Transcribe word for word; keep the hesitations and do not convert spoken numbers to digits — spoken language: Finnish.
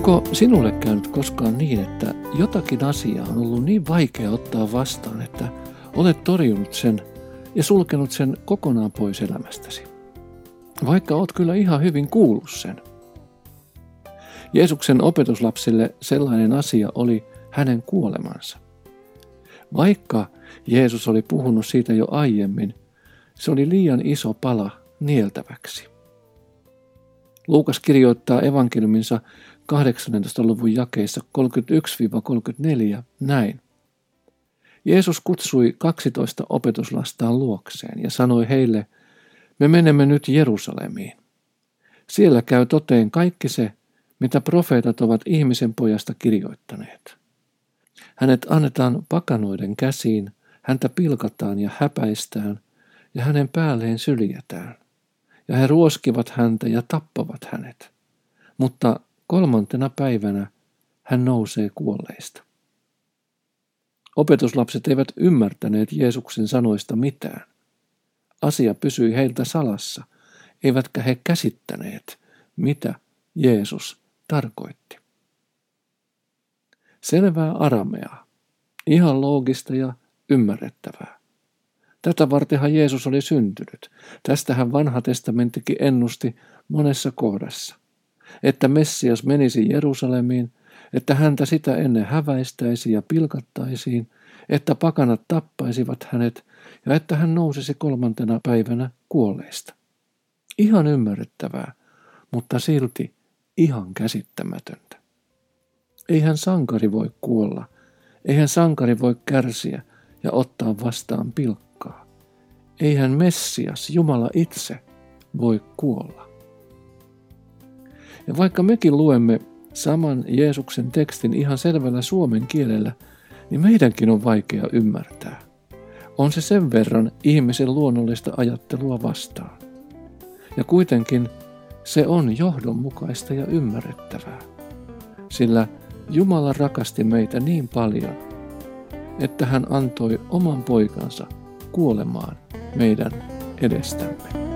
Onko sinulle käynyt koskaan niin, että jotakin asiaa on ollut niin vaikea ottaa vastaan, että olet torjunut sen ja sulkenut sen kokonaan pois elämästäsi? Vaikka olet kyllä ihan hyvin kuullut sen. Jeesuksen opetuslapsille sellainen asia oli hänen kuolemansa. Vaikka Jeesus oli puhunut siitä jo aiemmin, se oli liian iso pala nieltäväksi. Luukas kirjoittaa evankeliuminsa kahdeksannentoista luvun jakeissa kolmekymmentäyksi kolmekymmentäneljä näin. Jeesus kutsui kaksitoista opetuslastaan luokseen ja sanoi heille, me menemme nyt Jerusalemiin. Siellä käy toteen kaikki se, mitä profeetat ovat ihmisen pojasta kirjoittaneet. Hänet annetaan pakanoiden käsiin, häntä pilkataan ja häpäistään ja hänen päälleen syljetään. Ja he ruoskivat häntä ja tappavat hänet. Mutta kolmantena päivänä hän nousee kuolleista. Opetuslapset eivät ymmärtäneet Jeesuksen sanoista mitään. Asia pysyi heiltä salassa, eivätkä he käsittäneet, mitä Jeesus tarkoitti. Selvää arameaa, ihan loogista ja ymmärrettävää. Tätä vartenhan Jeesus oli syntynyt. Tästähän vanha testamenttikin ennusti monessa kohdassa. Että Messias menisi Jerusalemiin, että häntä sitä ennen häväistäisi ja pilkattaisiin, että pakanat tappaisivat hänet ja että hän nousisi kolmantena päivänä kuolleista. Ihan ymmärrettävää, mutta silti ihan käsittämätöntä. Eihän sankari voi kuolla, eihän sankari voi kärsiä ja ottaa vastaan pilkkaa. Eihän Messias, Jumala itse, voi kuolla. Ja vaikka mekin luemme saman Jeesuksen tekstin ihan selvällä suomen kielellä, niin meidänkin on vaikea ymmärtää. On se sen verran ihmisen luonnollista ajattelua vastaan. Ja kuitenkin se on johdonmukaista ja ymmärrettävää, sillä Jumala rakasti meitä niin paljon, että hän antoi oman poikansa kuolemaan meidän edestämme.